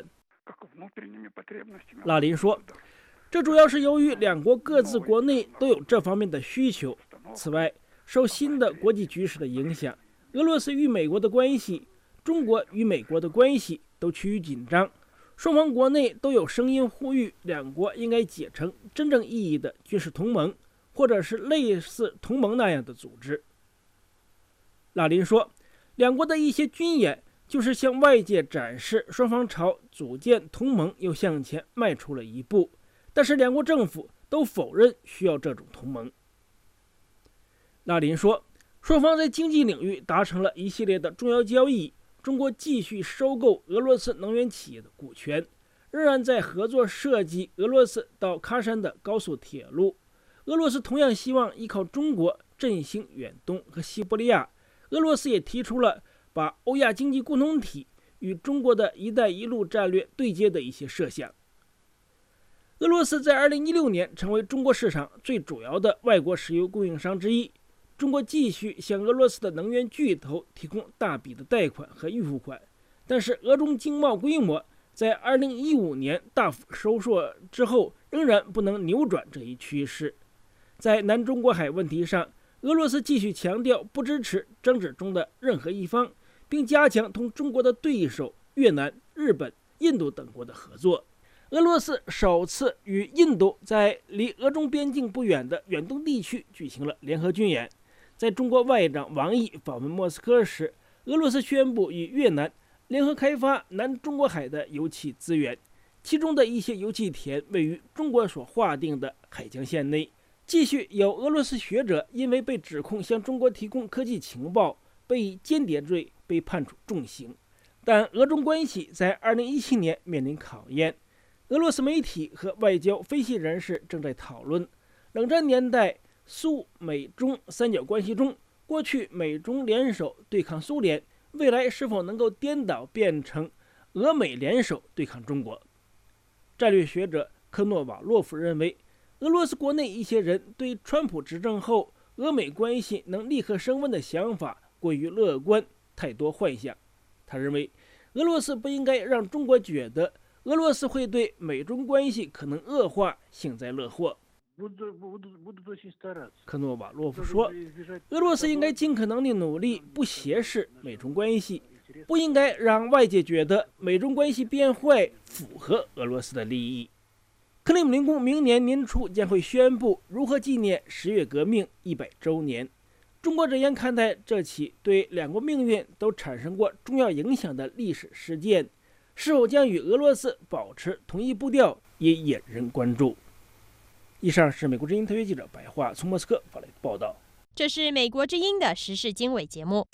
拉林说，这主要是由于两国各自国内都有这方面的需求。此外，受新的国际局势的影响， 俄罗斯与美国的关系、中国与美国的关系都趋于紧张，双方国内都有声音呼吁两国应该结成真正意义的军事同盟，或者是类似同盟那样的组织。拉林说，两国的一些军演就是向外界展示双方朝组建同盟又向前迈出了一步，但是两国政府都否认需要这种同盟。拉林说，双方在经济领域达成了一系列的重要交易，中国继续收购俄罗斯能源企业的股权，仍然在合作设计俄罗斯到喀山的高速铁路。俄罗斯同样希望依靠中国振兴远东和西伯利亚。俄罗斯也提出了把欧亚经济共同体与中国的一带一路战略对接的一些设想。俄罗斯在2016年成为中国市场最主要的外国石油供应商之一。中国继续向俄罗斯的能源巨头提供大笔的贷款和预付款，但是俄中经贸规模在2015年大幅收缩之后，仍然不能扭转这一趋势。在南中国海问题上，俄罗斯继续强调不支持争执中的任何一方，并加强同中国的对手越南、日本、印度等国的合作。俄罗斯首次与印度在离俄中边境不远的远东地区举行了联合军演。在中国外长王毅访问莫斯科时，俄罗斯宣布与越南联合开发南中国海的油气资源，其中的一些油气田位于中国所划定的海疆线内。继续有俄罗斯学者因为被指控向中国提供科技情报，被以间谍罪被判处重刑。但俄中关系在2017年面临考验。俄罗斯媒体和外交分析人士正在讨论，冷战年代苏美中三角关系中，过去美中联手对抗苏联，未来是否能够颠倒变成俄美联手对抗中国？战略学者科诺瓦洛夫认为，俄罗斯国内一些人对川普执政后俄美关系能立刻升温的想法过于乐观，太多幻想。他认为，俄罗斯不应该让中国觉得俄罗斯会对美中关系可能恶化幸灾乐祸。科诺瓦洛夫说，俄罗斯应该尽可能的努力不斜视美中关系，不应该让外界觉得美中关系变坏符合俄罗斯的利益。克里姆林宫明年年初将会宣布如何纪念10月革命100周年。中国怎样看待这起对两国命运都产生过重要影响的历史事件？是否将与俄罗斯保持同一步调，也引人关注。以上是美国之音特约记者白桦从莫斯科发来的报道。 这是美国之音的时事经纬节目。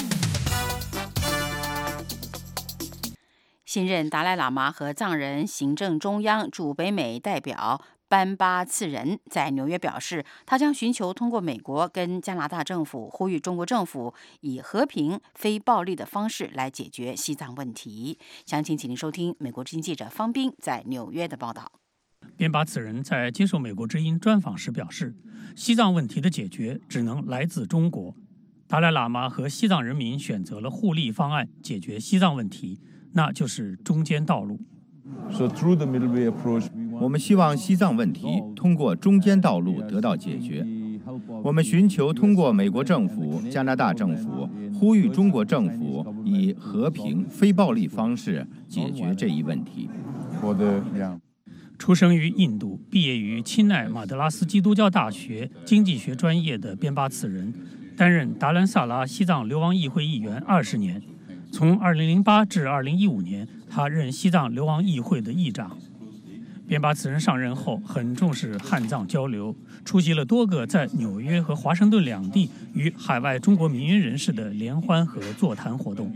新任达赖喇嘛和藏人行政中央驻北美代表班巴次仁在纽约表示，他将寻求通过美国跟加拿大政府呼吁中国政府以和平、非暴力的方式来解决西藏问题。详情请您收听美国之音记者方斌在纽约的报道。 边巴次仁在接受美国之音专访时表示，西藏问题的解决只能来自中国。达赖喇嘛和西藏人民选择了互利方案解决西藏问题，那就是中间道路。 我们希望西藏问题通过中间道路得到解决。我们寻求通过美国政府、加拿大政府呼吁中国政府以和平、非暴力方式解决这一问题。 出生于印度，毕业于钦奈马德拉斯基督教大学经济学专业的边巴次仁，担任达兰萨拉西藏流亡议会议员20年。从2008至2015年，他任西藏流亡议会的议长。边巴次仁上任后，很重视汉藏交流，出席了多个在纽约和华盛顿两地与海外中国民运人士的联欢和座谈活动。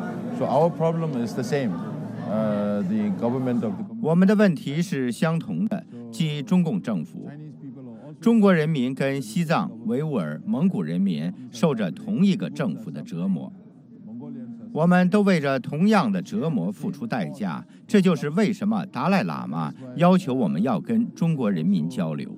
我们的问题是相同的，即中共政府。中国人民跟西藏、维吾尔、蒙古人民受着同一个政府的折磨，我们都为着同样的折磨付出代价。这就是为什么达赖喇嘛要求我们要跟中国人民交流。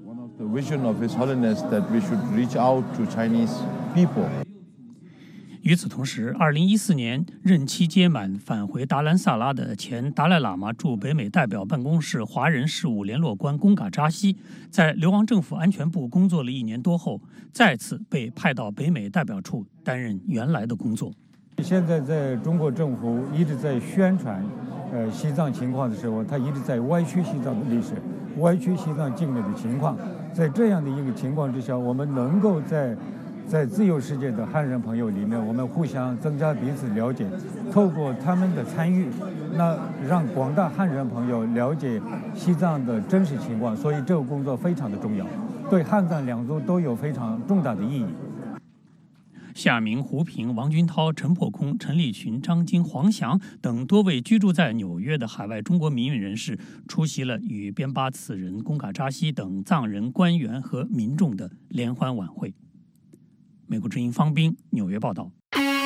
与此同时，2014年任期届满返回达兰萨拉的前达赖喇嘛驻北美代表办公室华人事务联络官贡嘎扎西，在流亡政府安全部工作了1年多后，再次被派到北美代表处担任原来的工作。 现在在中国政府一直在宣传西藏情况的时候，他一直在歪曲西藏的历史，歪曲西藏境内的情况。在这样的一个情况之下，我们能够在自由世界的汉人朋友里面，我们互相增加彼此了解，透过他们的参与，那让广大汉人朋友了解西藏的真实情况。所以这个工作非常的重要，对汉藏两族都有非常重大的意义。 夏明、胡平、王军涛、陈破空、陈立群、张晶、黄翔等多位居住在纽约的海外中国民运人士出席了与边巴次仁、贡嘎扎西等藏人官员和民众的联欢晚会。美国之音方斌纽约报道。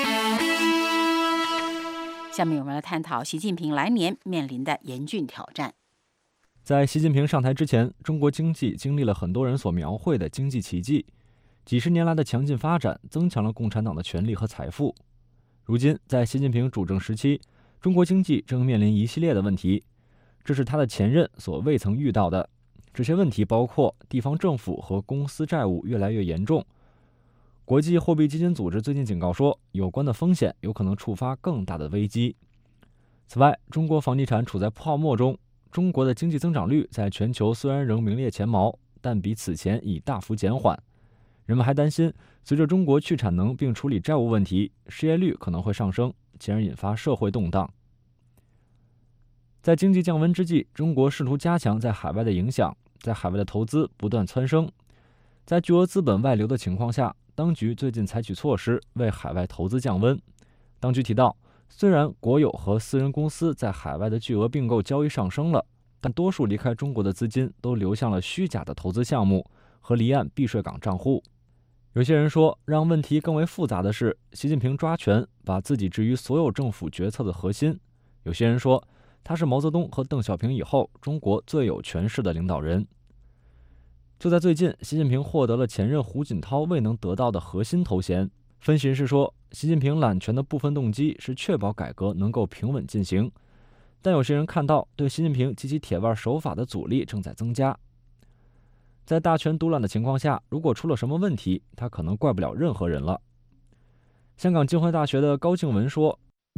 下面我们来探讨习近平来年面临的严峻挑战。 在习近平上台之前，中国经济经历了很多人所描绘的经济奇迹。几十年来的强劲发展增强了共产党的权力和财富。如今，在习近平主政时期，中国经济正面临一系列的问题，这是他的前任所未曾遇到的。这些问题包括地方政府和公司债务越来越严重。国际货币基金组织最近警告说，有关的风险有可能触发更大的危机。此外，中国房地产处在泡沫中，中国的经济增长率在全球虽然仍名列前茅，但比此前已大幅减缓。人们还担心，随着中国去产能并处理债务问题，失业率可能会上升，进而引发社会动荡。在经济降温之际，中国试图加强在海外的影响，在海外的投资不断蹿升。在巨额资本外流的情况下，当局最近采取措施为海外投资降温。当局提到，虽然国有和私人公司在海外的巨额并购交易上升了，但多数离开中国的资金都流向了虚假的投资项目和离岸避税港账户。有些人说，让问题更为复杂的是，习近平抓权，把自己置于所有政府决策的核心。有些人说，他是毛泽东和邓小平以后中国最有权势的领导人。就在最近，习近平获得了前任胡锦涛未能得到的核心头衔。分析人士说，习近平揽权的部分动机是确保改革能够平稳进行，但有些人看到对习近平及其铁腕手法的阻力正在增加。在大权独揽的情况下，如果出了什么问题，他可能怪不了任何人了。香港浸会大学的高静文说，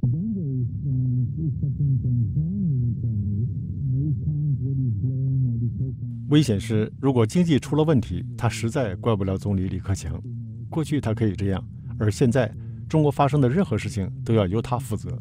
危险是，如果经济出了问题，他实在怪不了总理李克强。过去他可以这样，而现在中国发生的任何事情都要由他负责。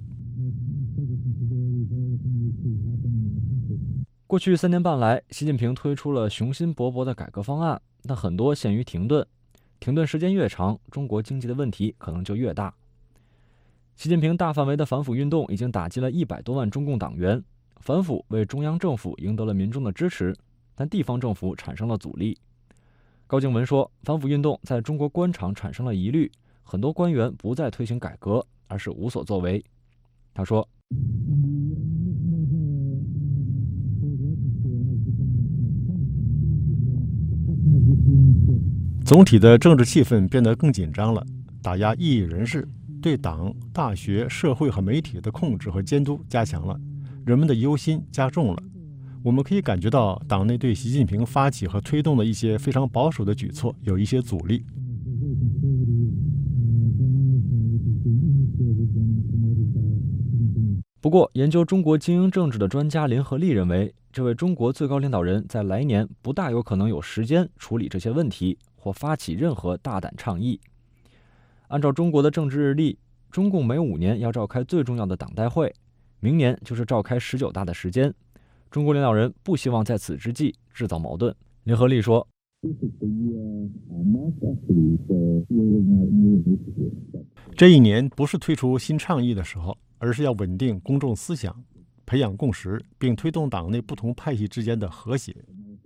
过去3年半来，习近平推出了雄心勃勃的改革方案，但很多陷于停顿。停顿时间越长，中国经济的问题可能就越大。习近平大范围的反腐运动已经打击了100多万中共党员，反腐为中央政府赢得了民众的支持，但地方政府产生了阻力。高静文说，反腐运动在中国官场产生了疑虑，很多官员不再推行改革，而是无所作为。他说， 总体的政治气氛变得更紧张了，打压异议人士，对党、大学、社会和媒体的控制和监督加强了，人们的忧心加重了。我们可以感觉到党内对习近平发起和推动的一些非常保守的举措有一些阻力。 不过，研究中国精英政治的专家林和利认为，这位中国最高领导人在来年不大有可能有时间处理这些问题，或发起任何大胆倡议。按照中国的政治日历，中共每5年要召开最重要的党代会，明年就是召开19大的时间。中国领导人不希望在此之际制造矛盾。林和利说， 这一年不是推出新倡议的时候，而是要稳定公众思想，培养共识，并推动党内不同派系之间的和谐。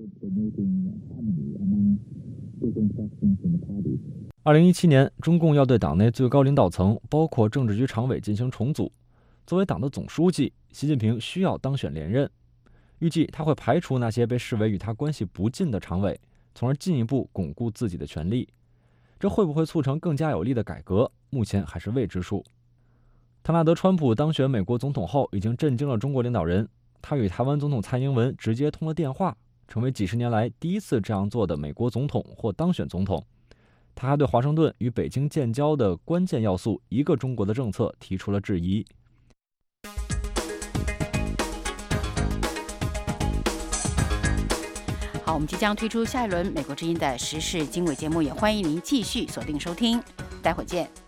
2017年，中共要对党内最高领导层，包括政治局常委进行重组。作为党的总书记，习近平需要当选连任。预计他会排除那些被视为与他关系不近的常委，从而进一步巩固自己的权力。这会不会促成更加有力的改革，目前还是未知数。唐纳德·川普当选美国总统后，已经震惊了中国领导人。他与台湾总统蔡英文直接通了电话，成为几十年来第一次这样做的美国总统或当选总统。 他还对华盛顿与北京建交的关键要素一个中国的政策提出了质疑。 好，我们即将推出下一轮美国之音的时事经纬节目，也欢迎您继续锁定收听，待会儿见。